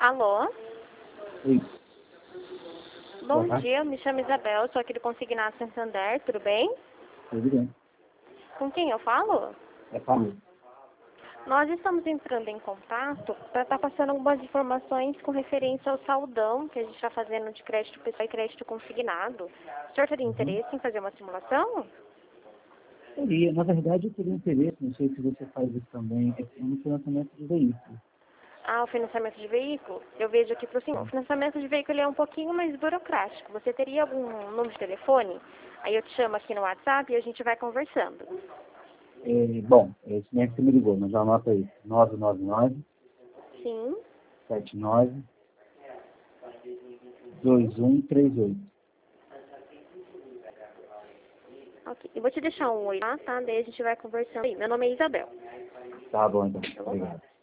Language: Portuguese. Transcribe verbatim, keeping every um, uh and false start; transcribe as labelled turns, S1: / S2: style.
S1: Alô?
S2: Oi.
S1: Bom
S2: Boa
S1: dia, eu me chamo Isabel, sou aqui do Consignado Santander, tudo bem?
S2: Tudo bem.
S1: Com quem eu falo?
S2: É Paulo.
S1: Nós estamos entrando em contato para estar passando algumas informações com referência ao saldão que a gente está fazendo de crédito pessoal e crédito consignado. O senhor teria
S2: Uhum.
S1: interesse em fazer uma simulação?
S2: Teria. Na verdade, eu teria interesse, não sei se você faz isso também, é no financiamento de veículos.
S1: Ah, o financiamento de veículo? Eu vejo aqui para o senhor. O financiamento de veículo ele é um pouquinho mais burocrático. Você teria algum número de telefone? Aí eu te chamo aqui no WhatsApp e a gente vai conversando.
S2: É, bom, esse nem é que você me ligou, mas já anota aí. nove nove nove,
S1: Sim.
S2: sete nove, dois um três oito.
S1: Ok. Eu vou te deixar um oi lá, tá? Daí a gente vai conversando aí. Meu nome é Isabel.
S2: Tá bom, então.
S1: Tá bom?
S2: Obrigado.